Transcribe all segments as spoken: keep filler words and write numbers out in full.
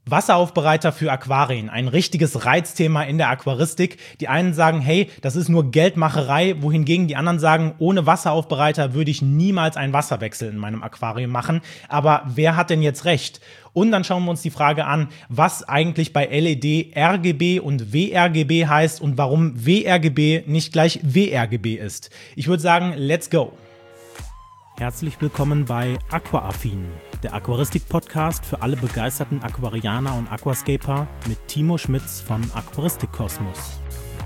Wasseraufbereiter für Aquarien, ein richtiges Reizthema in der Aquaristik. Die einen sagen, hey, das ist nur Geldmacherei, wohingegen die anderen sagen, ohne Wasseraufbereiter würde ich niemals einen Wasserwechsel in meinem Aquarium machen. Aber wer hat denn jetzt recht? Und dann schauen wir uns die Frage an, was eigentlich bei L E D R G B und W R G B heißt und warum W R G B nicht gleich W R G B ist. Ich würde sagen, let's go! Herzlich willkommen bei Aquaaffin, der Aquaristik-Podcast für alle begeisterten Aquarianer und Aquascaper mit Timo Schmitz von Aquaristikkosmos.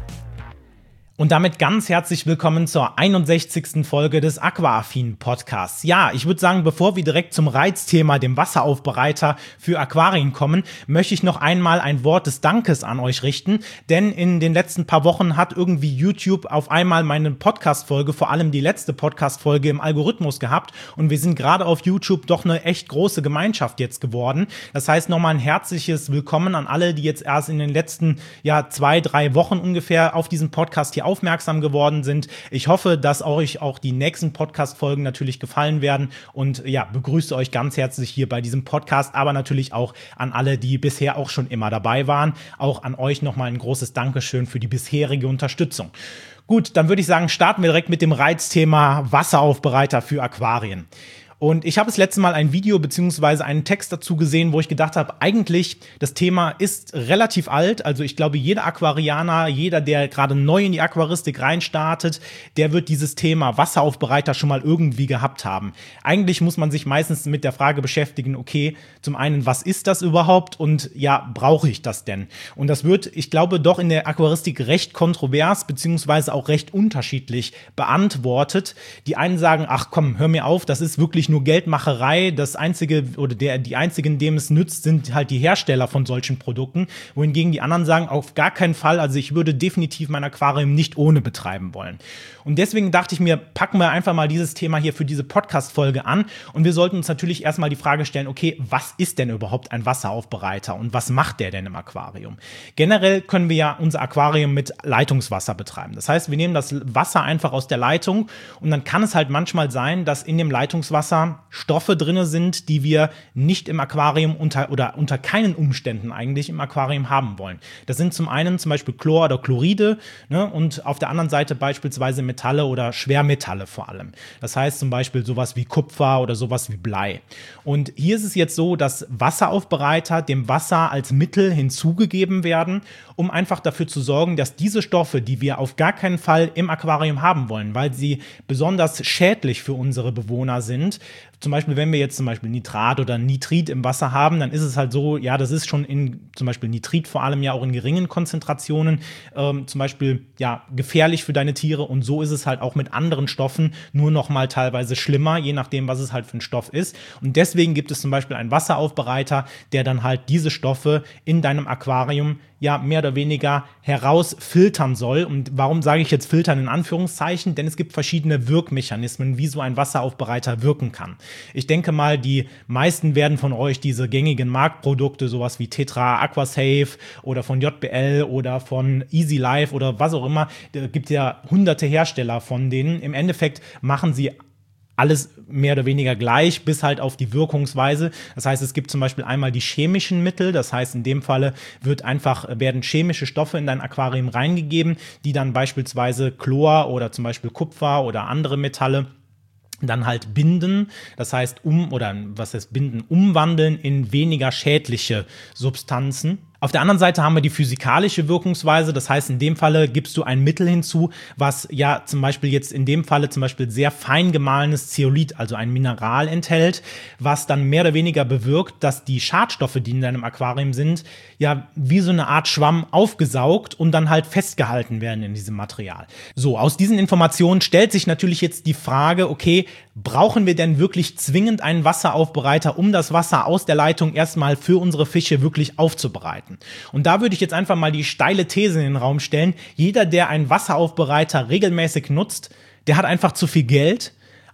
Und damit ganz herzlich willkommen zur einundsechzigsten Folge des Aquaaffin-Podcasts. Ja, ich würde sagen, bevor wir direkt zum Reizthema, dem Wasseraufbereiter für Aquarien kommen, möchte ich noch einmal ein Wort des Dankes an euch richten. Denn in den letzten paar Wochen hat irgendwie YouTube auf einmal meine Podcast-Folge, vor allem die letzte Podcast-Folge im Algorithmus gehabt. Und wir sind gerade auf YouTube doch eine echt große Gemeinschaft jetzt geworden. Das heißt, nochmal ein herzliches Willkommen an alle, die jetzt erst in den letzten ja, zwei, drei Wochen ungefähr auf diesen Podcast hier aufmerksam geworden sind. Ich hoffe, dass euch auch die nächsten Podcast-Folgen natürlich gefallen werden und ja, begrüße euch ganz herzlich hier bei diesem Podcast, aber natürlich auch an alle, die bisher auch schon immer dabei waren. Auch an euch nochmal ein großes Dankeschön für die bisherige Unterstützung. Gut, dann würde ich sagen, starten wir direkt mit dem Reizthema Wasseraufbereiter für Aquarien. Und ich habe das letzte Mal ein Video beziehungsweise einen Text dazu gesehen, wo ich gedacht habe, eigentlich das Thema ist relativ alt. Also ich glaube, jeder Aquarianer, jeder, der gerade neu in die Aquaristik reinstartet, der wird dieses Thema Wasseraufbereiter schon mal irgendwie gehabt haben. Eigentlich muss man sich meistens mit der Frage beschäftigen, okay, zum einen, was ist das überhaupt und ja, brauche ich das denn? Und das wird, ich glaube, doch in der Aquaristik recht kontrovers beziehungsweise auch recht unterschiedlich beantwortet. Die einen sagen, ach komm, hör mir auf, das ist wirklich nur Geldmacherei. Das einzige oder der die einzigen, dem es nützt, sind halt die Hersteller von solchen Produkten, wohingegen die anderen sagen, auf gar keinen Fall, also ich würde definitiv mein Aquarium nicht ohne betreiben wollen. Und deswegen dachte ich mir, packen wir einfach mal dieses Thema hier für diese Podcast-Folge an und wir sollten uns natürlich erstmal die Frage stellen, okay, was ist denn überhaupt ein Wasseraufbereiter und was macht der denn im Aquarium? Generell können wir ja unser Aquarium mit Leitungswasser betreiben. Das heißt, wir nehmen das Wasser einfach aus der Leitung und dann kann es halt manchmal sein, dass in dem Leitungswasser Stoffe drin sind, die wir nicht im Aquarium unter oder unter keinen Umständen eigentlich im Aquarium haben wollen. Das sind zum einen zum Beispiel Chlor oder Chloride, ne, und auf der anderen Seite beispielsweise Metalle oder Schwermetalle vor allem. Das heißt zum Beispiel sowas wie Kupfer oder sowas wie Blei. Und hier ist es jetzt so, dass Wasseraufbereiter dem Wasser als Mittel hinzugegeben werden, um einfach dafür zu sorgen, dass diese Stoffe, die wir auf gar keinen Fall im Aquarium haben wollen, weil sie besonders schädlich für unsere Bewohner sind. Zum Beispiel, wenn wir jetzt zum Beispiel Nitrat oder Nitrit im Wasser haben, dann ist es halt so, ja, das ist schon in, zum Beispiel Nitrit vor allem ja auch in geringen Konzentrationen, ähm, zum Beispiel, ja, gefährlich für deine Tiere und so ist es halt auch mit anderen Stoffen nur noch mal teilweise schlimmer, je nachdem, was es halt für ein Stoff ist. Und deswegen gibt es zum Beispiel einen Wasseraufbereiter, der dann halt diese Stoffe in deinem Aquarium ja mehr oder weniger herausfiltern soll. Und warum sage ich jetzt filtern in Anführungszeichen? Denn es gibt verschiedene Wirkmechanismen, wie so ein Wasseraufbereiter wirken kann. Ich denke mal, die meisten werden von euch diese gängigen Marktprodukte, sowas wie Tetra, Aquasafe oder von J B L oder von Easy Life oder was auch immer, da gibt ja hunderte Hersteller von denen. Im Endeffekt machen sie alles mehr oder weniger gleich, bis halt auf die Wirkungsweise. Das heißt, es gibt zum Beispiel einmal die chemischen Mittel. Das heißt, in dem Falle wird einfach, werden chemische Stoffe in dein Aquarium reingegeben, die dann beispielsweise Chlor oder zum Beispiel Kupfer oder andere Metalle dann halt binden, das heißt um, oder was heißt binden, umwandeln in weniger schädliche Substanzen. Auf der anderen Seite haben wir die physikalische Wirkungsweise, das heißt, in dem Falle gibst du ein Mittel hinzu, was ja zum Beispiel jetzt in dem Falle zum Beispiel sehr fein gemahlenes Zeolit, also ein Mineral enthält, was dann mehr oder weniger bewirkt, dass die Schadstoffe, die in deinem Aquarium sind, ja wie so eine Art Schwamm aufgesaugt und dann halt festgehalten werden in diesem Material. So, aus diesen Informationen stellt sich natürlich jetzt die Frage, okay, brauchen wir denn wirklich zwingend einen Wasseraufbereiter, um das Wasser aus der Leitung erstmal für unsere Fische wirklich aufzubereiten? Und da würde ich jetzt einfach mal die steile These in den Raum stellen, jeder, der einen Wasseraufbereiter regelmäßig nutzt, der hat einfach zu viel Geld.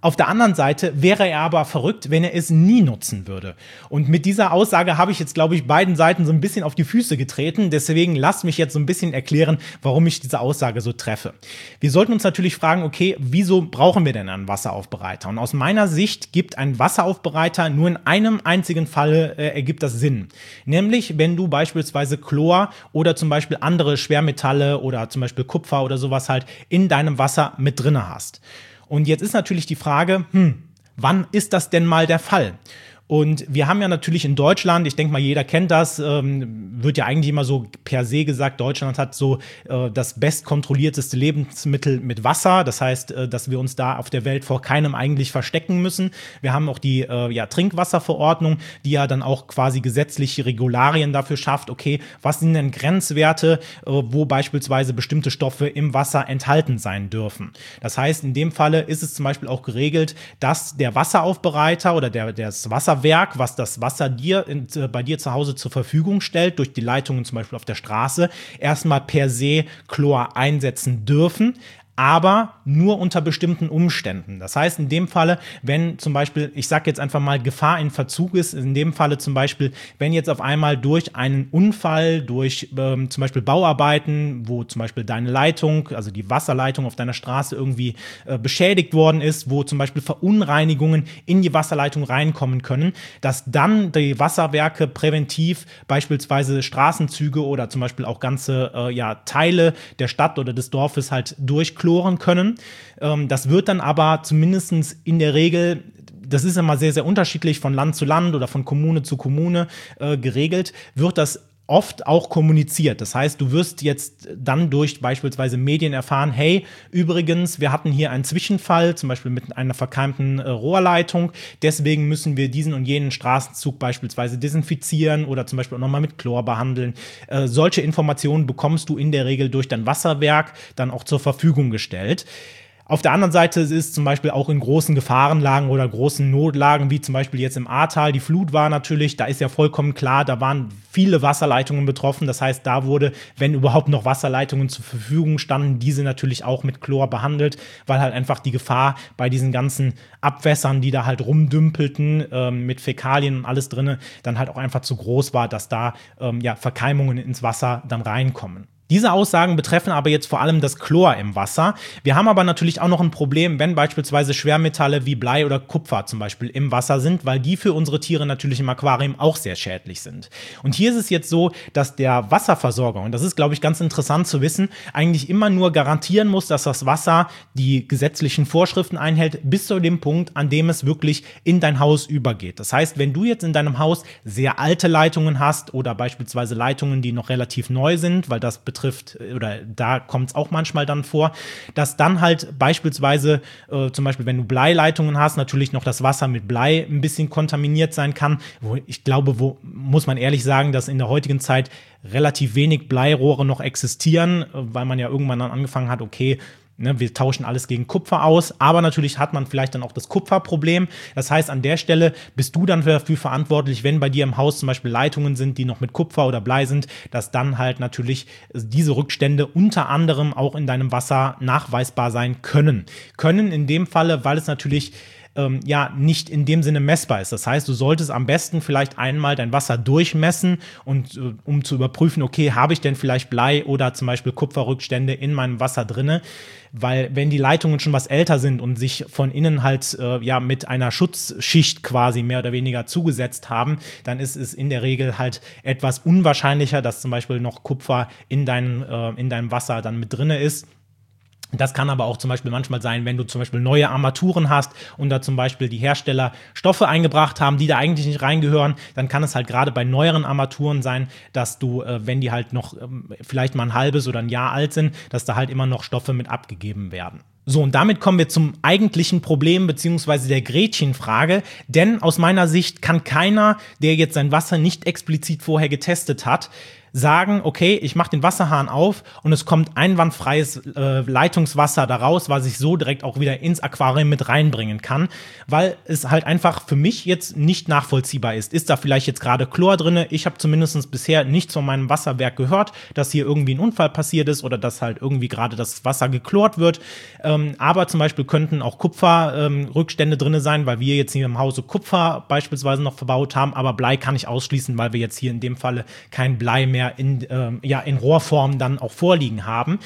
Auf der anderen Seite wäre er aber verrückt, wenn er es nie nutzen würde. Und mit dieser Aussage habe ich jetzt, glaube ich, beiden Seiten so ein bisschen auf die Füße getreten. Deswegen lasst mich jetzt so ein bisschen erklären, warum ich diese Aussage so treffe. Wir sollten uns natürlich fragen, okay, wieso brauchen wir denn einen Wasseraufbereiter? Und aus meiner Sicht gibt ein Wasseraufbereiter nur in einem einzigen Fall äh, ergibt das Sinn. Nämlich, wenn du beispielsweise Chlor oder zum Beispiel andere Schwermetalle oder zum Beispiel Kupfer oder sowas halt in deinem Wasser mit drinne hast. Und jetzt ist natürlich die Frage, hm, wann ist das denn mal der Fall? Und wir haben ja natürlich in Deutschland, ich denke mal, jeder kennt das, ähm, wird ja eigentlich immer so per se gesagt, Deutschland hat so äh, das bestkontrollierteste Lebensmittel mit Wasser. Das heißt, äh, dass wir uns da auf der Welt vor keinem eigentlich verstecken müssen. Wir haben auch die äh, ja, Trinkwasserverordnung, die ja dann auch quasi gesetzliche Regularien dafür schafft, okay, was sind denn Grenzwerte, äh, wo beispielsweise bestimmte Stoffe im Wasser enthalten sein dürfen. Das heißt, in dem Falle ist es zum Beispiel auch geregelt, dass der Wasseraufbereiter oder der, der das Wasser Werk, was das Wasser dir in, äh, bei dir zu Hause zur Verfügung stellt, durch die Leitungen zum Beispiel auf der Straße, erstmal per se Chlor einsetzen dürfen, aber nur unter bestimmten Umständen. Das heißt, in dem Falle, wenn zum Beispiel, ich sage jetzt einfach mal, Gefahr in Verzug ist, in dem Falle zum Beispiel, wenn jetzt auf einmal durch einen Unfall, durch ähm, zum Beispiel Bauarbeiten, wo zum Beispiel deine Leitung, also die Wasserleitung auf deiner Straße irgendwie äh, beschädigt worden ist, wo zum Beispiel Verunreinigungen in die Wasserleitung reinkommen können, dass dann die Wasserwerke präventiv beispielsweise Straßenzüge oder zum Beispiel auch ganze äh, ja, Teile der Stadt oder des Dorfes halt durchkloren können. Ähm, das wird dann aber zumindest in der Regel, das ist immer sehr, sehr unterschiedlich von Land zu Land oder von Kommune zu Kommune äh, geregelt, wird das oft auch kommuniziert. Das heißt, du wirst jetzt dann durch beispielsweise Medien erfahren, hey, übrigens, wir hatten hier einen Zwischenfall, zum Beispiel mit einer verkeimten äh, Rohrleitung, deswegen müssen wir diesen und jenen Straßenzug beispielsweise desinfizieren oder zum Beispiel auch nochmal mit Chlor behandeln. Äh, solche Informationen bekommst du in der Regel durch dein Wasserwerk dann auch zur Verfügung gestellt. Auf der anderen Seite ist zum Beispiel auch in großen Gefahrenlagen oder großen Notlagen, wie zum Beispiel jetzt im Ahrtal, die Flut war natürlich, da ist ja vollkommen klar, da waren viele Wasserleitungen betroffen. Das heißt, da wurde, wenn überhaupt noch Wasserleitungen zur Verfügung standen, diese natürlich auch mit Chlor behandelt, weil halt einfach die Gefahr bei diesen ganzen Abwässern, die da halt rumdümpelten, ähm, mit Fäkalien und alles drinne, dann halt auch einfach zu groß war, dass da ähm, ja, Verkeimungen ins Wasser dann reinkommen. Diese Aussagen betreffen aber jetzt vor allem das Chlor im Wasser. Wir haben aber natürlich auch noch ein Problem, wenn beispielsweise Schwermetalle wie Blei oder Kupfer zum Beispiel im Wasser sind, weil die für unsere Tiere natürlich im Aquarium auch sehr schädlich sind. Und hier ist es jetzt so, dass der Wasserversorger, und das ist, glaube ich, ganz interessant zu wissen, eigentlich immer nur garantieren muss, dass das Wasser die gesetzlichen Vorschriften einhält, bis zu dem Punkt, an dem es wirklich in dein Haus übergeht. Das heißt, wenn du jetzt in deinem Haus sehr alte Leitungen hast oder beispielsweise Leitungen, die noch relativ neu sind, weil das betrifft, oder da kommt es auch manchmal dann vor, dass dann halt beispielsweise, äh, zum Beispiel, wenn du Bleileitungen hast, natürlich noch das Wasser mit Blei ein bisschen kontaminiert sein kann. Wo ich glaube, wo muss man ehrlich sagen, dass in der heutigen Zeit relativ wenig Bleirohre noch existieren, äh, weil man ja irgendwann dann angefangen hat, okay, Ne, wir tauschen alles gegen Kupfer aus, aber natürlich hat man vielleicht dann auch das Kupferproblem. Das heißt, an der Stelle bist du dann dafür verantwortlich, wenn bei dir im Haus zum Beispiel Leitungen sind, die noch mit Kupfer oder Blei sind, dass dann halt natürlich diese Rückstände unter anderem auch in deinem Wasser nachweisbar sein können. Können in dem Falle, weil es natürlich ähm, ja nicht in dem Sinne messbar ist. Das heißt, du solltest am besten vielleicht einmal dein Wasser durchmessen und äh, um zu überprüfen, okay, habe ich denn vielleicht Blei oder zum Beispiel Kupferrückstände in meinem Wasser drinne? Weil wenn die Leitungen schon was älter sind und sich von innen halt äh, ja mit einer Schutzschicht quasi mehr oder weniger zugesetzt haben, dann ist es in der Regel halt etwas unwahrscheinlicher, dass zum Beispiel noch Kupfer in, dein, äh, in deinem Wasser dann mit drinne ist. Das kann aber auch zum Beispiel manchmal sein, wenn du zum Beispiel neue Armaturen hast und da zum Beispiel die Hersteller Stoffe eingebracht haben, die da eigentlich nicht reingehören, dann kann es halt gerade bei neueren Armaturen sein, dass du, äh, wenn die halt noch ähm, vielleicht mal ein halbes oder ein Jahr alt sind, dass da halt immer noch Stoffe mit abgegeben werden. So, und damit kommen wir zum eigentlichen Problem beziehungsweise der Gretchenfrage, denn aus meiner Sicht kann keiner, der jetzt sein Wasser nicht explizit vorher getestet hat, sagen, okay, ich mache den Wasserhahn auf und es kommt einwandfreies äh, Leitungswasser daraus, was ich so direkt auch wieder ins Aquarium mit reinbringen kann, weil es halt einfach für mich jetzt nicht nachvollziehbar ist. Ist da vielleicht jetzt gerade Chlor drin? Ich habe zumindest bisher nichts von meinem Wasserwerk gehört, dass hier irgendwie ein Unfall passiert ist oder dass halt irgendwie gerade das Wasser geklort wird. Ähm, aber zum Beispiel könnten auch Kupferrückstände ähm, drin sein, weil wir jetzt hier im Hause Kupfer beispielsweise noch verbaut haben, aber Blei kann ich ausschließen, weil wir jetzt hier in dem Falle kein Blei mehr in, ähm, ja, in Rohrform dann auch vorliegen haben.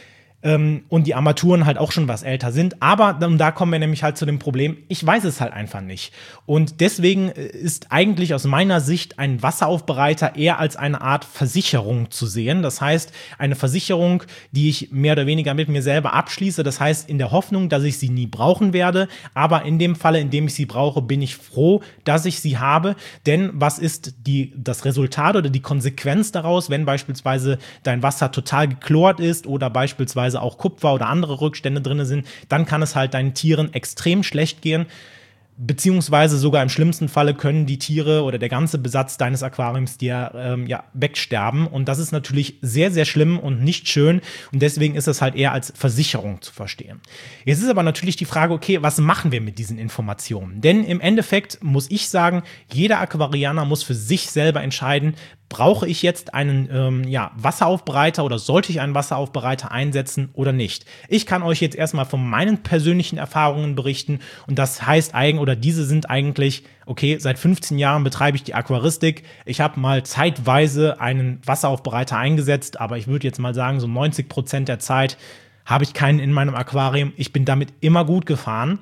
Ähm, und die Armaturen halt auch schon was älter sind. Aber dann, da kommen wir nämlich halt zu dem Problem, ich weiß es halt einfach nicht. Und deswegen ist eigentlich aus meiner Sicht ein Wasseraufbereiter eher als eine Art Versicherung zu sehen. Das heißt, eine Versicherung, die ich mehr oder weniger mit mir selber abschließe. Das heißt, in der Hoffnung, dass ich sie nie brauchen werde. Aber in dem Falle, in dem ich sie brauche, bin ich froh, dass ich sie habe. Denn was ist die, das Resultat oder die Konsequenz daraus, wenn beispielsweise dein Wasser total geklort ist oder beispielsweise auch Kupfer oder andere Rückstände drin sind, dann kann es halt deinen Tieren extrem schlecht gehen, beziehungsweise sogar im schlimmsten Falle können die Tiere oder der ganze Besatz deines Aquariums dir ähm, ja, wegsterben und das ist natürlich sehr, sehr schlimm und nicht schön und deswegen ist es halt eher als Versicherung zu verstehen. Jetzt ist aber natürlich die Frage, okay, was machen wir mit diesen Informationen? Denn im Endeffekt muss ich sagen, jeder Aquarianer muss für sich selber entscheiden, brauche ich jetzt einen ähm, ja, Wasseraufbereiter oder sollte ich einen Wasseraufbereiter einsetzen oder nicht? Ich kann euch jetzt erstmal von meinen persönlichen Erfahrungen berichten und das heißt eigentlich, oder diese sind eigentlich, okay, seit fünfzehn Jahren betreibe ich die Aquaristik. Ich habe mal zeitweise einen Wasseraufbereiter eingesetzt, aber ich würde jetzt mal sagen, so neunzig Prozent der Zeit habe ich keinen in meinem Aquarium. Ich bin damit immer gut gefahren.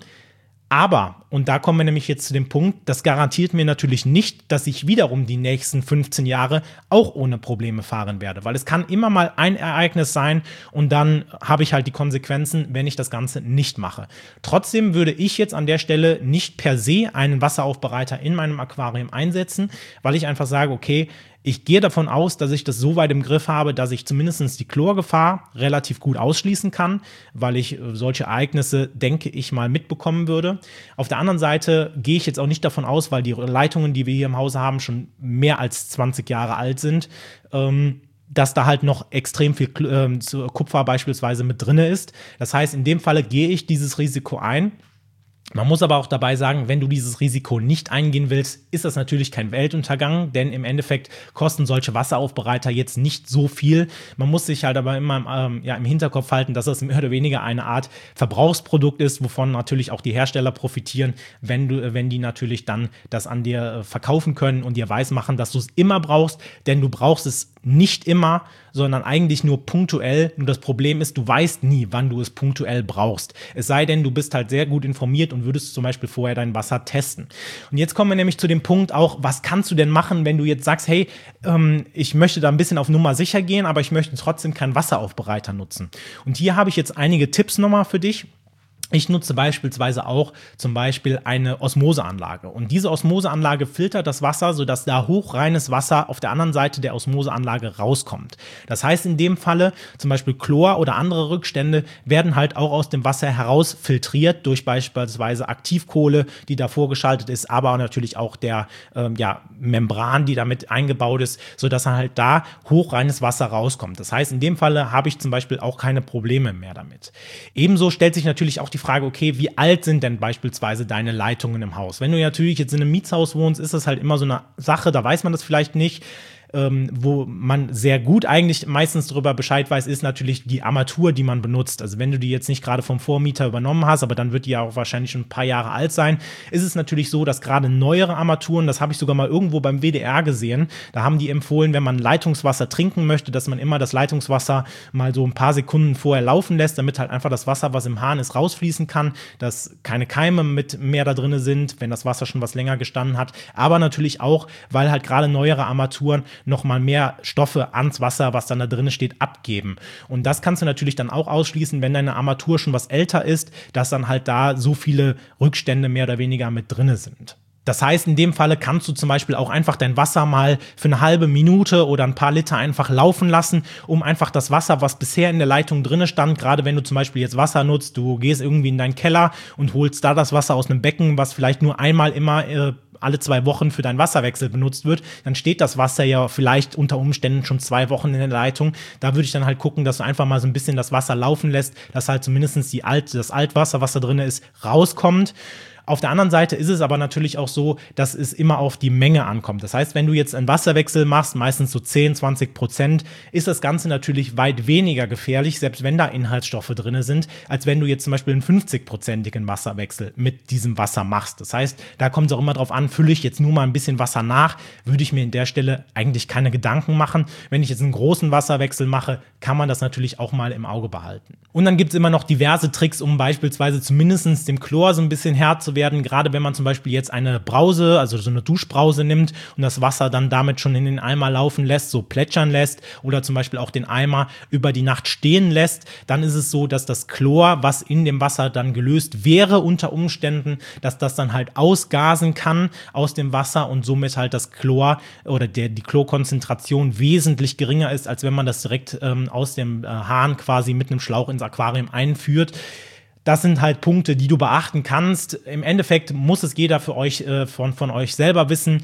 Aber, und da kommen wir nämlich jetzt zu dem Punkt, das garantiert mir natürlich nicht, dass ich wiederum die nächsten fünfzehn Jahre auch ohne Probleme fahren werde. Weil es kann immer mal ein Ereignis sein und dann habe ich halt die Konsequenzen, wenn ich das Ganze nicht mache. Trotzdem würde ich jetzt an der Stelle nicht per se einen Wasseraufbereiter in meinem Aquarium einsetzen, weil ich einfach sage, okay, ich gehe davon aus, dass ich das so weit im Griff habe, dass ich zumindest die Chlorgefahr relativ gut ausschließen kann, weil ich solche Ereignisse, denke ich mal, mitbekommen würde. Auf der anderen Seite gehe ich jetzt auch nicht davon aus, weil die Leitungen, die wir hier im Hause haben, schon mehr als zwanzig Jahre alt sind, ähm, dass da halt noch extrem viel äh, Kupfer beispielsweise mit drin ist. Das heißt, in dem Falle gehe ich dieses Risiko ein. Man muss aber auch dabei sagen, wenn du dieses Risiko nicht eingehen willst, ist das natürlich kein Weltuntergang, denn im Endeffekt kosten solche Wasseraufbereiter jetzt nicht so viel. Man muss sich halt aber immer ähm, ja, im Hinterkopf halten, dass das mehr oder weniger eine Art Verbrauchsprodukt ist, wovon natürlich auch die Hersteller profitieren, wenn du, wenn die natürlich dann das an dir äh, verkaufen können und dir weismachen, dass du es immer brauchst, denn du brauchst es nicht immer, sondern eigentlich nur punktuell. Nur das Problem ist, du weißt nie, wann du es punktuell brauchst. Es sei denn, du bist halt sehr gut informiert und würdest zum Beispiel vorher dein Wasser testen. Und jetzt kommen wir nämlich zu dem Punkt auch, was kannst du denn machen, wenn du jetzt sagst, hey, ähm, ich möchte da ein bisschen auf Nummer sicher gehen, aber ich möchte trotzdem keinen Wasseraufbereiter nutzen. Und hier habe ich jetzt einige Tipps nochmal für dich. Ich nutze beispielsweise auch zum Beispiel eine Osmoseanlage. Und diese Osmoseanlage filtert das Wasser, sodass da hochreines Wasser auf der anderen Seite der Osmoseanlage rauskommt. Das heißt, in dem Falle zum Beispiel Chlor oder andere Rückstände werden halt auch aus dem Wasser herausfiltriert durch beispielsweise Aktivkohle, die da vorgeschaltet ist, aber natürlich auch der ähm, ja, Membran, die damit eingebaut ist, sodass halt da hochreines Wasser rauskommt. Das heißt, in dem Falle habe ich zum Beispiel auch keine Probleme mehr damit. Ebenso stellt sich natürlich auch die Frage, okay, wie alt sind denn beispielsweise deine Leitungen im Haus? Wenn du natürlich jetzt in einem Mietshaus wohnst, ist das halt immer so eine Sache, da weiß man das vielleicht nicht. Ähm, wo man sehr gut eigentlich meistens darüber Bescheid weiß, ist natürlich die Armatur, die man benutzt. Also wenn du die jetzt nicht gerade vom Vormieter übernommen hast, aber dann wird die ja auch wahrscheinlich schon ein paar Jahre alt sein, ist es natürlich so, dass gerade neuere Armaturen, das habe ich sogar mal irgendwo beim W D R gesehen, da haben die empfohlen, wenn man Leitungswasser trinken möchte, dass man immer das Leitungswasser mal so ein paar Sekunden vorher laufen lässt, damit halt einfach das Wasser, was im Hahn ist, rausfließen kann, dass keine Keime mit mehr da drin sind, wenn das Wasser schon was länger gestanden hat, aber natürlich auch, weil halt gerade neuere Armaturen noch mal mehr Stoffe ans Wasser, was dann da drin steht, abgeben. Und das kannst du natürlich dann auch ausschließen, wenn deine Armatur schon was älter ist, dass dann halt da so viele Rückstände mehr oder weniger mit drin sind. Das heißt, in dem Falle kannst du zum Beispiel auch einfach dein Wasser mal für eine halbe Minute oder ein paar Liter einfach laufen lassen, um einfach das Wasser, was bisher in der Leitung drin stand, gerade wenn du zum Beispiel jetzt Wasser nutzt, du gehst irgendwie in deinen Keller und holst da das Wasser aus einem Becken, was vielleicht nur einmal immer äh, alle zwei Wochen für deinen Wasserwechsel benutzt wird, dann steht das Wasser ja vielleicht unter Umständen schon zwei Wochen in der Leitung. Da würde ich dann halt gucken, dass du einfach mal so ein bisschen das Wasser laufen lässt, dass halt zumindest die Alt, das Altwasser, was da drin ist, rauskommt. Auf der anderen Seite ist es aber natürlich auch so, dass es immer auf die Menge ankommt. Das heißt, wenn du jetzt einen Wasserwechsel machst, meistens so zehn, zwanzig Prozent, ist das Ganze natürlich weit weniger gefährlich, selbst wenn da Inhaltsstoffe drin sind, als wenn du jetzt zum Beispiel einen fünfzig-prozentigen Wasserwechsel mit diesem Wasser machst. Das heißt, da kommt es auch immer drauf an, fülle ich jetzt nur mal ein bisschen Wasser nach, würde ich mir in der Stelle eigentlich keine Gedanken machen. Wenn ich jetzt einen großen Wasserwechsel mache, kann man das natürlich auch mal im Auge behalten. Und dann gibt es immer noch diverse Tricks, um beispielsweise zumindest dem Chlor so ein bisschen Herr zu werden, gerade wenn man zum Beispiel jetzt eine Brause, also so eine Duschbrause nimmt und das Wasser dann damit schon in den Eimer laufen lässt, so plätschern lässt oder zum Beispiel auch den Eimer über die Nacht stehen lässt, dann ist es so, dass das Chlor, was in dem Wasser dann gelöst wäre unter Umständen, dass das dann halt ausgasen kann aus dem Wasser und somit halt das Chlor oder der, die Chlorkonzentration wesentlich geringer ist, als wenn man das direkt ähm, aus dem äh, Hahn quasi mit einem Schlauch ins Aquarium einführt. Das sind halt Punkte, die du beachten kannst. Im Endeffekt muss es jeder für euch, äh, von, von euch selber wissen.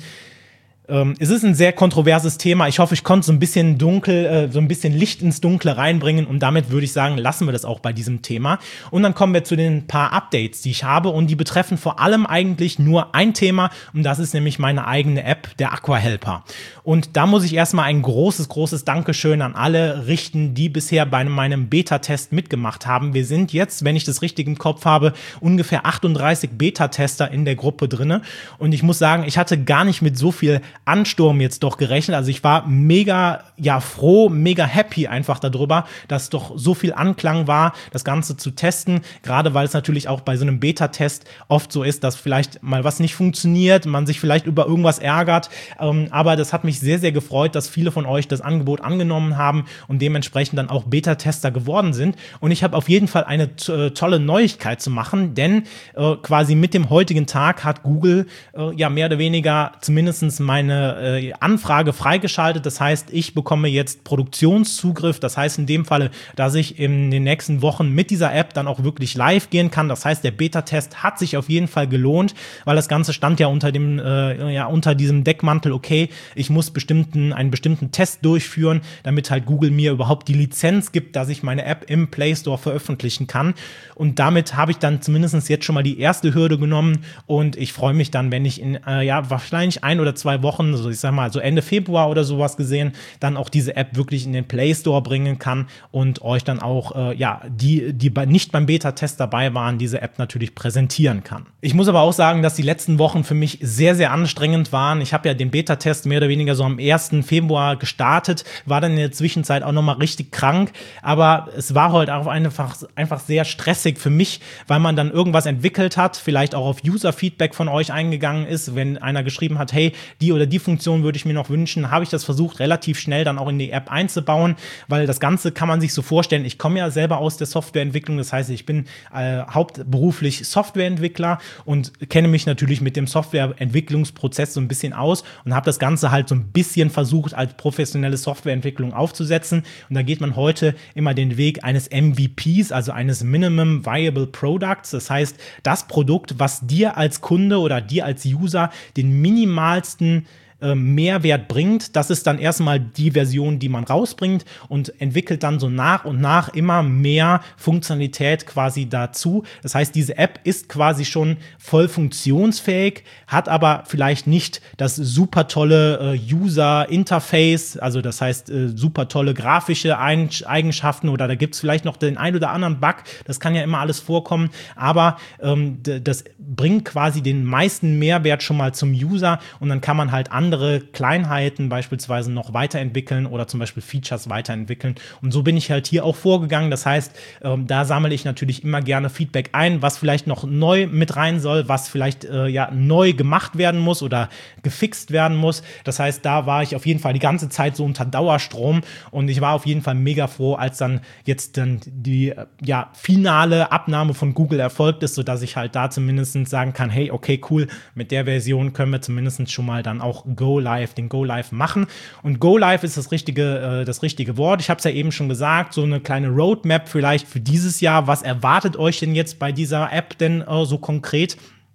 Ähm, es ist ein sehr kontroverses Thema. Ich hoffe, ich konnte so ein bisschen dunkel, äh, so ein bisschen Licht ins Dunkle reinbringen und damit würde ich sagen, lassen wir das auch bei diesem Thema. Und dann kommen wir zu den paar Updates, die ich habe und die betreffen vor allem eigentlich nur ein Thema und das ist nämlich meine eigene App, der AquaHelper. Und da muss ich erstmal ein großes, großes Dankeschön an alle richten, die bisher bei meinem Beta-Test mitgemacht haben. Wir sind jetzt, wenn ich das richtig im Kopf habe, ungefähr achtunddreißig Beta-Tester in der Gruppe drinne und ich muss sagen, ich hatte gar nicht mit so viel Ansturm jetzt doch gerechnet. Also ich war mega, ja, froh, mega happy einfach darüber, dass doch so viel Anklang war, das Ganze zu testen. Gerade weil es natürlich auch bei so einem Beta-Test oft so ist, dass vielleicht mal was nicht funktioniert, man sich vielleicht über irgendwas ärgert. Ähm, aber das hat mich sehr, sehr gefreut, dass viele von euch das Angebot angenommen haben und dementsprechend dann auch Beta-Tester geworden sind. Und ich habe auf jeden Fall eine t- tolle Neuigkeit zu machen, denn äh, quasi mit dem heutigen Tag hat Google äh, ja mehr oder weniger zumindest mein eine äh, Anfrage freigeschaltet. Das heißt, ich bekomme jetzt Produktionszugriff. Das heißt in dem Falle, dass ich in den nächsten Wochen mit dieser App dann auch wirklich live gehen kann. Das heißt, der Beta-Test hat sich auf jeden Fall gelohnt, weil das Ganze stand ja unter dem, äh, ja, unter diesem Deckmantel, okay, ich muss bestimmten, einen bestimmten Test durchführen, damit halt Google mir überhaupt die Lizenz gibt, dass ich meine App im Play Store veröffentlichen kann. Und damit habe ich dann zumindest jetzt schon mal die erste Hürde genommen und ich freue mich dann, wenn ich in, äh, ja, wahrscheinlich ein oder zwei Wochen, so ich sag mal, so Ende Februar oder sowas gesehen, dann auch diese App wirklich in den Play Store bringen kann und euch dann auch, äh, ja, die, die bei, nicht beim Beta-Test dabei waren, diese App natürlich präsentieren kann. Ich muss aber auch sagen, dass die letzten Wochen für mich sehr, sehr anstrengend waren. Ich habe ja den Beta-Test mehr oder weniger so am ersten Februar gestartet, war dann in der Zwischenzeit auch nochmal richtig krank, aber es war halt auch einfach, einfach sehr stressig für mich, weil man dann irgendwas entwickelt hat, vielleicht auch auf User-Feedback von euch eingegangen ist, wenn einer geschrieben hat, hey, die oder die Funktion würde ich mir noch wünschen, habe ich das versucht, relativ schnell dann auch in die App einzubauen, weil das Ganze kann man sich so vorstellen, ich komme ja selber aus der Softwareentwicklung, das heißt, ich bin äh, hauptberuflich Softwareentwickler und kenne mich natürlich mit dem Softwareentwicklungsprozess so ein bisschen aus und habe das Ganze halt so ein bisschen versucht, als professionelle Softwareentwicklung aufzusetzen und da geht man heute immer den Weg eines M V Ps, also eines Minimum Viable Products, das heißt, das Produkt, was dir als Kunde oder dir als User den minimalsten Mehrwert bringt, das ist dann erstmal die Version, die man rausbringt und entwickelt dann so nach und nach immer mehr Funktionalität quasi dazu. Das heißt, diese App ist quasi schon voll funktionsfähig, hat aber vielleicht nicht das super tolle äh, User-Interface, also das heißt äh, super tolle grafische Ein- Eigenschaften oder da gibt es vielleicht noch den ein oder anderen Bug, das kann ja immer alles vorkommen, aber ähm, d- das bringt quasi den meisten Mehrwert schon mal zum User und dann kann man halt andere Kleinheiten beispielsweise noch weiterentwickeln oder zum Beispiel Features weiterentwickeln. Und so bin ich halt hier auch vorgegangen. Das heißt, ähm, da sammle ich natürlich immer gerne Feedback ein, was vielleicht noch neu mit rein soll, was vielleicht äh, ja neu gemacht werden muss oder gefixt werden muss. Das heißt, da war ich auf jeden Fall die ganze Zeit so unter Dauerstrom und ich war auf jeden Fall mega froh, als dann jetzt dann die ja finale Abnahme von Google erfolgt ist, sodass ich halt da zumindest sagen kann, hey, okay, cool, mit der Version können wir zumindest schon mal dann auch Go Live, den Go Live machen. Und Go Live ist das richtige, äh, das richtige Wort. Ich habe es ja eben schon gesagt, so eine kleine Roadmap vielleicht für dieses Jahr. Was erwartet euch denn jetzt bei dieser App denn äh, so konkret?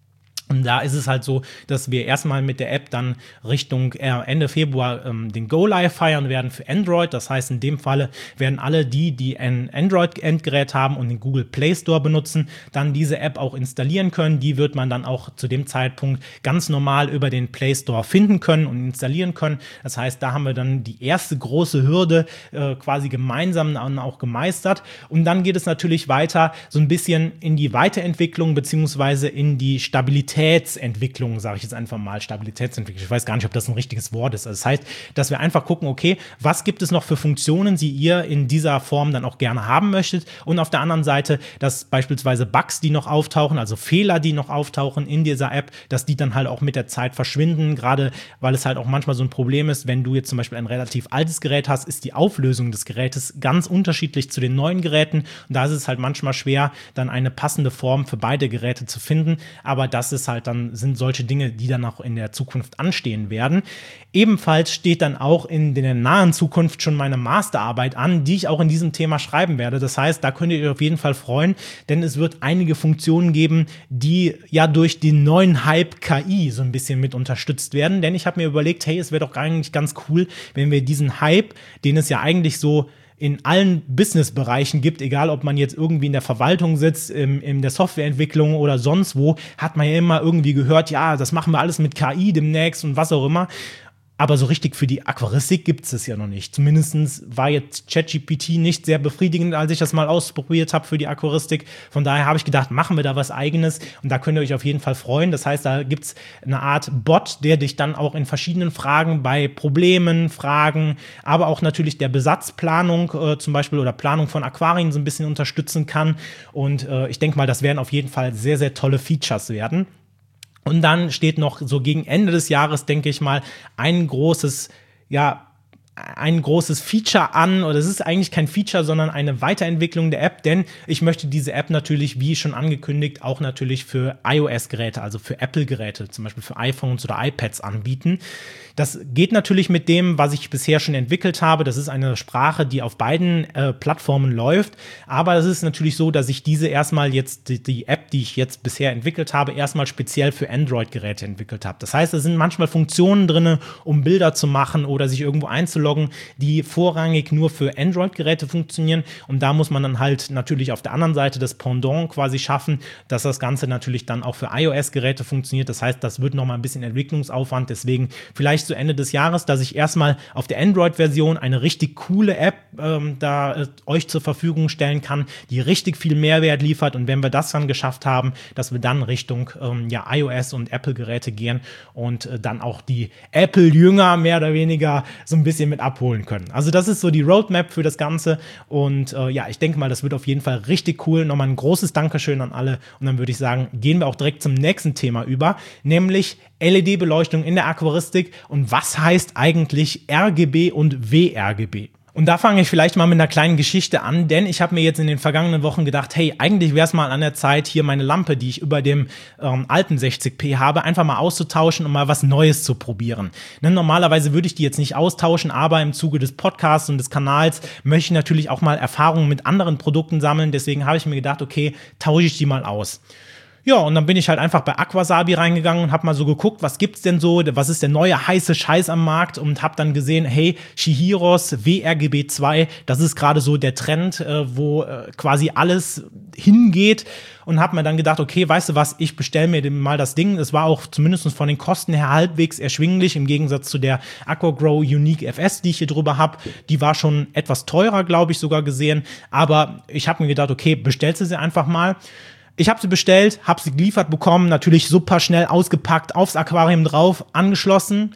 Und da ist es halt so, dass wir erstmal mit der App dann Richtung Ende Februar ähm, den Go-Live feiern werden für Android. Das heißt, in dem Falle werden alle die, die ein Android-Endgerät haben und den Google Play Store benutzen, dann diese App auch installieren können. Die wird man dann auch zu dem Zeitpunkt ganz normal über den Play Store finden können und installieren können. Das heißt, da haben wir dann die erste große Hürde äh, quasi gemeinsam dann auch gemeistert. Und dann geht es natürlich weiter so ein bisschen in die Weiterentwicklung beziehungsweise in die Stabilität Stabilitätsentwicklung, sage ich jetzt einfach mal, Stabilitätsentwicklung. Ich weiß gar nicht, ob das ein richtiges Wort ist. Also das heißt, dass wir einfach gucken, okay, was gibt es noch für Funktionen, die ihr in dieser Form dann auch gerne haben möchtet? Und auf der anderen Seite, dass beispielsweise Bugs, die noch auftauchen, also Fehler, die noch auftauchen in dieser App, dass die dann halt auch mit der Zeit verschwinden, gerade weil es halt auch manchmal so ein Problem ist, wenn du jetzt zum Beispiel ein relativ altes Gerät hast, ist die Auflösung des Gerätes ganz unterschiedlich zu den neuen Geräten. Und da ist es halt manchmal schwer, dann eine passende Form für beide Geräte zu finden. Aber das ist halt dann, sind solche Dinge, die dann auch in der Zukunft anstehen werden. Ebenfalls steht dann auch in der nahen Zukunft schon meine Masterarbeit an, die ich auch in diesem Thema schreiben werde. Das heißt, da könnt ihr euch auf jeden Fall freuen, denn es wird einige Funktionen geben, die ja durch den neuen Hype K I so ein bisschen mit unterstützt werden. Denn ich habe mir überlegt, hey, es wäre doch eigentlich ganz cool, wenn wir diesen Hype, den es ja eigentlich so in allen Businessbereichen gibt, egal ob man jetzt irgendwie in der Verwaltung sitzt, im, in der Softwareentwicklung oder sonst wo, hat man ja immer irgendwie gehört, ja, das machen wir alles mit K I demnächst und was auch immer. Aber so richtig für die Aquaristik gibt es es ja noch nicht. Zumindest war jetzt ChatGPT nicht sehr befriedigend, als ich das mal ausprobiert habe für die Aquaristik. Von daher habe ich gedacht, machen wir da was Eigenes. Und da könnt ihr euch auf jeden Fall freuen. Das heißt, da gibt es eine Art Bot, der dich dann auch in verschiedenen Fragen bei Problemen, Fragen, aber auch natürlich der Besatzplanung äh, zum Beispiel oder Planung von Aquarien so ein bisschen unterstützen kann. Und äh, ich denke mal, das werden auf jeden Fall sehr, sehr tolle Features werden. Und dann steht noch so gegen Ende des Jahres, denke ich mal, ein großes, ja, ein großes Feature an, oder es ist eigentlich kein Feature, sondern eine Weiterentwicklung der App, denn ich möchte diese App natürlich, wie schon angekündigt, auch natürlich für iOS-Geräte, also für Apple-Geräte, zum Beispiel für iPhones oder iPads anbieten. Das geht natürlich mit dem, was ich bisher schon entwickelt habe. Das ist eine Sprache, die auf beiden äh, Plattformen läuft. Aber es ist natürlich so, dass ich diese erstmal jetzt, die, die App, die ich jetzt bisher entwickelt habe, erstmal speziell für Android-Geräte entwickelt habe. Das heißt, es sind manchmal Funktionen drin, um Bilder zu machen oder sich irgendwo einzuloggen, die vorrangig nur für Android-Geräte funktionieren. Und da muss man dann halt natürlich auf der anderen Seite das Pendant quasi schaffen, dass das Ganze natürlich dann auch für iOS-Geräte funktioniert. Das heißt, das wird nochmal ein bisschen Entwicklungsaufwand. Deswegen vielleicht zu Ende des Jahres, dass ich erstmal auf der Android-Version eine richtig coole App ähm, da äh, euch zur Verfügung stellen kann, die richtig viel Mehrwert liefert. Und wenn wir das dann geschafft haben, dass wir dann Richtung ähm, ja, iOS und Apple-Geräte gehen und äh, dann auch die Apple-Jünger mehr oder weniger so ein bisschen mit abholen können. Also das ist so die Roadmap für das Ganze. Und äh, ja, ich denke mal, das wird auf jeden Fall richtig cool. Nochmal ein großes Dankeschön an alle. Und dann würde ich sagen, gehen wir auch direkt zum nächsten Thema über, nämlich L E D-Beleuchtung in der Aquaristik. Und was heißt eigentlich R G B und W R G B? Und da fange ich vielleicht mal mit einer kleinen Geschichte an, denn ich habe mir jetzt in den vergangenen Wochen gedacht, hey, eigentlich wäre es mal an der Zeit, hier meine Lampe, die ich über dem ähm, alten sechzig p habe, einfach mal auszutauschen und mal was Neues zu probieren. Ne, normalerweise würde ich die jetzt nicht austauschen, aber im Zuge des Podcasts und des Kanals möchte ich natürlich auch mal Erfahrungen mit anderen Produkten sammeln. Deswegen habe ich mir gedacht, okay, tausche ich die mal aus. Ja, und dann bin ich halt einfach bei Aquasabi reingegangen und habe mal so geguckt, was gibt's denn so, was ist der neue heiße Scheiß am Markt, und habe dann gesehen, hey, Chihiros W R G B zwei, das ist gerade so der Trend, äh, wo äh, quasi alles hingeht, und habe mir dann gedacht, okay, weißt du was, ich bestelle mir mal das Ding. Es war auch zumindest von den Kosten her halbwegs erschwinglich, im Gegensatz zu der AquaGrow Unique F S, die ich hier drüber habe. Die war schon etwas teurer, glaube ich, sogar gesehen, aber ich habe mir gedacht, okay, bestellst du sie einfach mal. Ich habe sie bestellt, habe sie geliefert bekommen, natürlich super schnell ausgepackt, aufs Aquarium drauf, angeschlossen,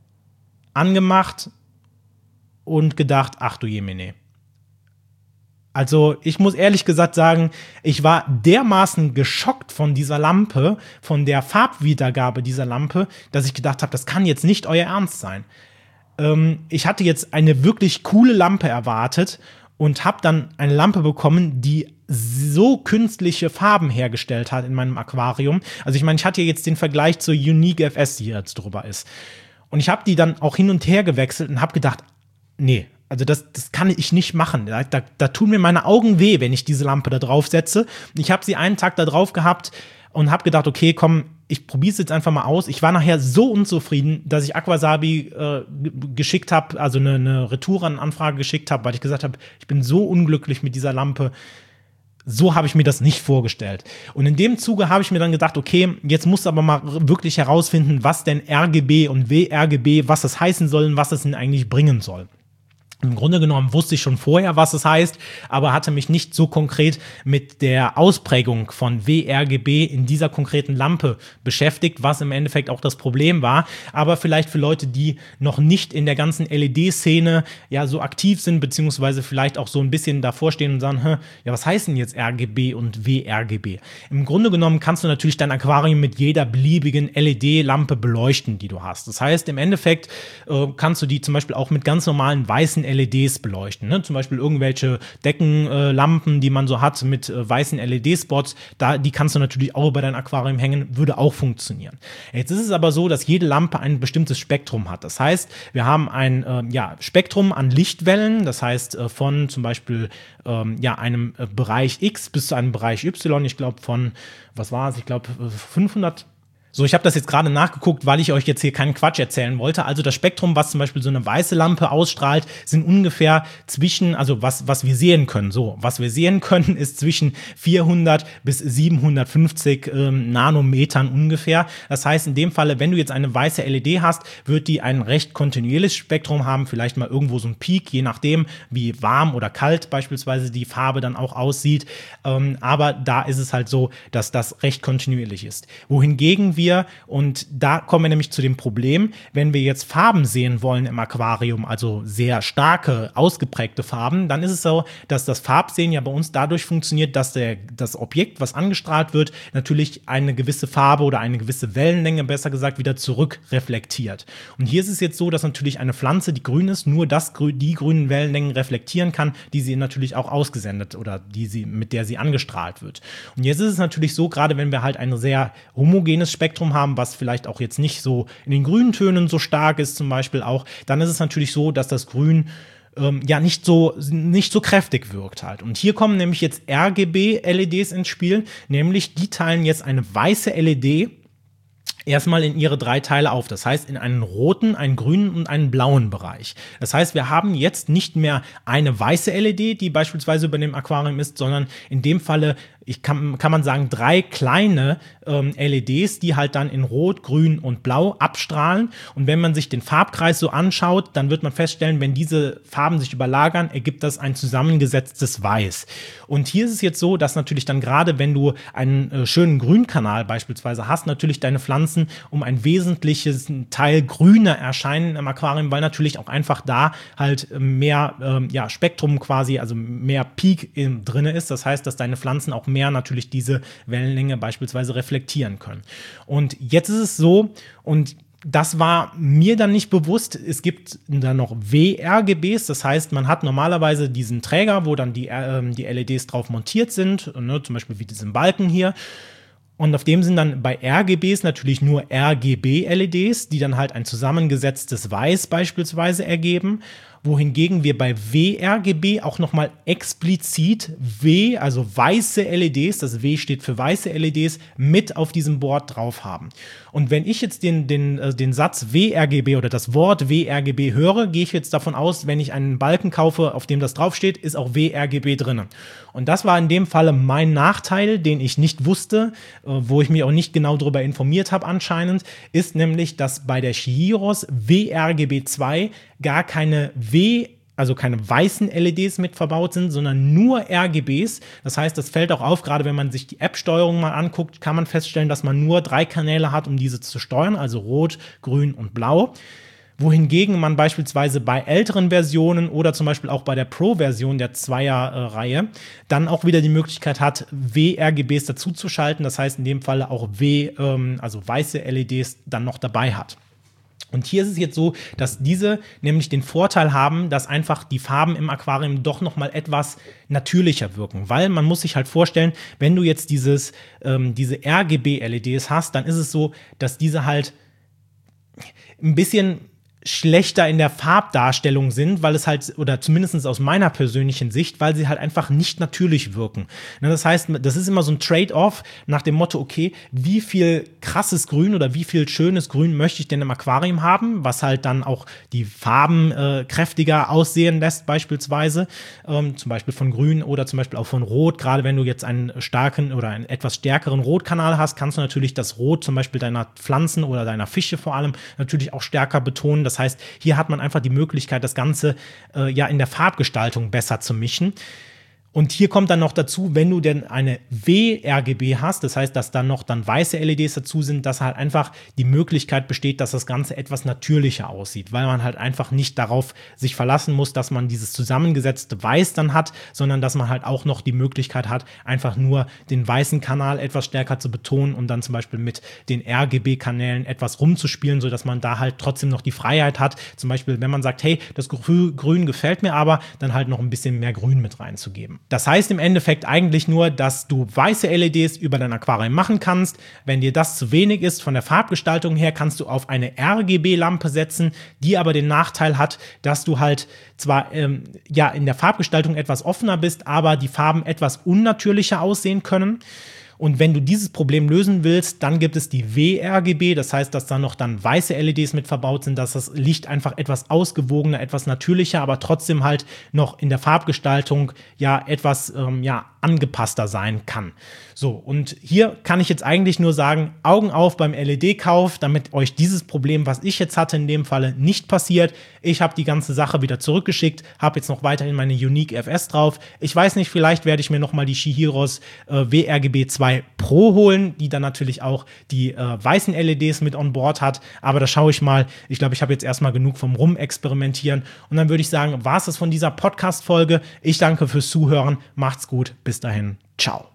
angemacht und gedacht, ach du Jemine. Also ich muss ehrlich gesagt sagen, ich war dermaßen geschockt von dieser Lampe, von der Farbwiedergabe dieser Lampe, dass ich gedacht habe, das kann jetzt nicht euer Ernst sein. Ähm, ich hatte jetzt eine wirklich coole Lampe erwartet und habe dann eine Lampe bekommen, die so künstliche Farben hergestellt hat in meinem Aquarium. Also ich meine, ich hatte jetzt den Vergleich zur Unique F S, die jetzt drüber ist. Und ich habe die dann auch hin und her gewechselt und habe gedacht, nee, also das, das kann ich nicht machen. Da, da, da tun mir meine Augen weh, wenn ich diese Lampe da drauf setze. Ich habe sie einen Tag da drauf gehabt und habe gedacht, okay, komm, ich probiere es jetzt einfach mal aus. Ich war nachher so unzufrieden, dass ich Aquasabi äh, g- geschickt habe, also eine, eine Retourenanfrage geschickt habe, weil ich gesagt habe, ich bin so unglücklich mit dieser Lampe. So habe ich mir das nicht vorgestellt. Und in dem Zuge habe ich mir dann gedacht, okay, jetzt musst du aber mal wirklich herausfinden, was denn R G B und W R G B, was das heißen soll und was es denn eigentlich bringen soll. Im Grunde genommen wusste ich schon vorher, was es heißt, aber hatte mich nicht so konkret mit der Ausprägung von W R G B in dieser konkreten Lampe beschäftigt, was im Endeffekt auch das Problem war. Aber vielleicht für Leute, die noch nicht in der ganzen L E D-Szene ja so aktiv sind, beziehungsweise vielleicht auch so ein bisschen davor stehen und sagen, Hä, ja, was heißt denn jetzt R G B und W R G B? Im Grunde genommen kannst du natürlich dein Aquarium mit jeder beliebigen L E D-Lampe beleuchten, die du hast. Das heißt, im Endeffekt äh, kannst du die zum Beispiel auch mit ganz normalen weißen L E Ds beleuchten, ne? Zum Beispiel irgendwelche Deckenlampen, äh, die man so hat mit äh, weißen L E D-Spots, da, die kannst du natürlich auch über dein Aquarium hängen, würde auch funktionieren. Jetzt ist es aber so, dass jede Lampe ein bestimmtes Spektrum hat. Das heißt, wir haben ein äh, ja, Spektrum an Lichtwellen, das heißt äh, von zum Beispiel ähm, ja, einem äh, Bereich X bis zu einem Bereich Y, ich glaube von, was war es, ich glaube fünfhundert. So, ich habe das jetzt gerade nachgeguckt, weil ich euch jetzt hier keinen Quatsch erzählen wollte. Also das Spektrum, was zum Beispiel so eine weiße Lampe ausstrahlt, sind ungefähr zwischen, also was, was wir sehen können. So, was wir sehen können, ist zwischen vierhundert bis siebenhundertfünfzig ähm, Nanometern ungefähr. Das heißt, in dem Falle, wenn du jetzt eine weiße L E D hast, wird die ein recht kontinuierliches Spektrum haben, vielleicht mal irgendwo so ein Peak, je nachdem, wie warm oder kalt beispielsweise die Farbe dann auch aussieht. Ähm, aber da ist es halt so, dass das recht kontinuierlich ist. Wohingegen wir Und da kommen wir nämlich zu dem Problem, wenn wir jetzt Farben sehen wollen im Aquarium, also sehr starke, ausgeprägte Farben, dann ist es so, dass das Farbsehen ja bei uns dadurch funktioniert, dass der, das Objekt, was angestrahlt wird, natürlich eine gewisse Farbe oder eine gewisse Wellenlänge, besser gesagt, wieder zurückreflektiert. Und hier ist es jetzt so, dass natürlich eine Pflanze, die grün ist, nur das, die grünen Wellenlängen reflektieren kann, die sie natürlich auch ausgesendet oder die sie, mit der sie angestrahlt wird. Und jetzt ist es natürlich so, gerade wenn wir halt ein sehr homogenes Spektrum haben, was vielleicht auch jetzt nicht so in den grünen Tönen so stark ist zum Beispiel auch, dann ist es natürlich so, dass das Grün ähm, ja nicht so, nicht so kräftig wirkt halt. Und hier kommen nämlich jetzt R G B-L E Ds ins Spiel, nämlich die teilen jetzt eine weiße L E D erstmal in ihre drei Teile auf. Das heißt, in einen roten, einen grünen und einen blauen Bereich. Das heißt, wir haben jetzt nicht mehr eine weiße L E D, die beispielsweise über dem Aquarium ist, sondern in dem Falle, ich kann, kann man sagen, drei kleine ähm, L E Ds, die halt dann in Rot, Grün und Blau abstrahlen. Und wenn man sich den Farbkreis so anschaut, dann wird man feststellen, wenn diese Farben sich überlagern, ergibt das ein zusammengesetztes Weiß. Und hier ist es jetzt so, dass natürlich dann gerade, wenn du einen äh, schönen Grünkanal beispielsweise hast, natürlich deine Pflanzen um ein wesentliches Teil grüner erscheinen im Aquarium, weil natürlich auch einfach da halt mehr ähm, ja, Spektrum quasi, also mehr Peak in, drin ist. Das heißt, dass deine Pflanzen auch mehr natürlich diese Wellenlänge beispielsweise reflektieren können. Und jetzt ist es so, und das war mir dann nicht bewusst, es gibt dann noch W R G Bs, das heißt, man hat normalerweise diesen Träger, wo dann die, äh, die L E Ds drauf montiert sind, ne, zum Beispiel wie diesen Balken hier. Und auf dem sind dann bei R G Bs natürlich nur R G B-L E Ds, die dann halt ein zusammengesetztes Weiß beispielsweise ergeben. Wohingegen wir bei W R G B auch nochmal explizit W, also weiße L E Ds, das W steht für weiße L E Ds, mit auf diesem Board drauf haben. Und wenn ich jetzt den, den, den Satz W R G B oder das Wort W R G B höre, gehe ich jetzt davon aus, wenn ich einen Balken kaufe, auf dem das draufsteht, ist auch W R G B drin. Und das war in dem Falle mein Nachteil, den ich nicht wusste, wo ich mich auch nicht genau darüber informiert habe anscheinend, ist nämlich, dass bei der Chihiros W R G B zwei gar keine W, also keine weißen L E Ds mit verbaut sind, sondern nur R G Bs. Das heißt, das fällt auch auf, gerade wenn man sich die App-Steuerung mal anguckt, kann man feststellen, dass man nur drei Kanäle hat, um diese zu steuern, also Rot, Grün und Blau. Wohingegen man beispielsweise bei älteren Versionen oder zum Beispiel auch bei der Pro-Version der Zweier-Reihe dann auch wieder die Möglichkeit hat, W R G Bs dazuzuschalten. Das heißt, in dem Falle auch W, ähm, also weiße L E Ds dann noch dabei hat. Und hier ist es jetzt so, dass diese nämlich den Vorteil haben, dass einfach die Farben im Aquarium doch noch mal etwas natürlicher wirken. Weil man muss sich halt vorstellen, wenn du jetzt dieses, ähm, diese R G B-L E Ds hast, dann ist es so, dass diese halt ein bisschen schlechter in der Farbdarstellung sind, weil es halt, oder zumindest aus meiner persönlichen Sicht, weil sie halt einfach nicht natürlich wirken. Das heißt, das ist immer so ein Trade-off nach dem Motto, okay, wie viel krasses Grün oder wie viel schönes Grün möchte ich denn im Aquarium haben, was halt dann auch die Farben äh, kräftiger aussehen lässt beispielsweise, ähm, zum Beispiel von Grün oder zum Beispiel auch von Rot. Gerade wenn du jetzt einen starken oder einen etwas stärkeren Rotkanal hast, kannst du natürlich das Rot zum Beispiel deiner Pflanzen oder deiner Fische vor allem natürlich auch stärker betonen. Das heißt, hier hat man einfach die Möglichkeit, das Ganze äh, ja in der Farbgestaltung besser zu mischen. Und hier kommt dann noch dazu, wenn du denn eine W R G B hast, das heißt, dass dann noch dann weiße L E Ds dazu sind, dass halt einfach die Möglichkeit besteht, dass das Ganze etwas natürlicher aussieht, weil man halt einfach nicht darauf sich verlassen muss, dass man dieses zusammengesetzte Weiß dann hat, sondern dass man halt auch noch die Möglichkeit hat, einfach nur den weißen Kanal etwas stärker zu betonen und dann zum Beispiel mit den R G B-Kanälen etwas rumzuspielen, sodass man da halt trotzdem noch die Freiheit hat. Zum Beispiel, wenn man sagt, hey, das Grün gefällt mir aber, dann halt noch ein bisschen mehr Grün mit reinzugeben. Das heißt im Endeffekt eigentlich nur, dass du weiße L E Ds über dein Aquarium machen kannst. Wenn dir das zu wenig ist von der Farbgestaltung her, kannst du auf eine R G B-Lampe setzen, die aber den Nachteil hat, dass du halt zwar ähm, ja in der Farbgestaltung etwas offener bist, aber die Farben etwas unnatürlicher aussehen können. Und wenn du dieses Problem lösen willst, dann gibt es die W R G B, das heißt, dass da noch dann weiße L E Ds mit verbaut sind, dass das Licht einfach etwas ausgewogener, etwas natürlicher, aber trotzdem halt noch in der Farbgestaltung ja etwas ähm, ja, angepasster sein kann. So, und hier kann ich jetzt eigentlich nur sagen, Augen auf beim L E D-Kauf, damit euch dieses Problem, was ich jetzt hatte, in dem Falle nicht passiert. Ich habe die ganze Sache wieder zurückgeschickt, habe jetzt noch weiterhin meine Unique F S drauf. Ich weiß nicht, vielleicht werde ich mir nochmal die Shihiros äh, W R G B zwei Pro holen, die dann natürlich auch die äh, weißen L E Ds mit on board hat, aber da schaue ich mal. Ich glaube, ich habe jetzt erstmal genug vom Rumexperimentieren und dann würde ich sagen, war es das von dieser Podcast-Folge. Ich danke fürs Zuhören, macht's gut, bis dahin, ciao.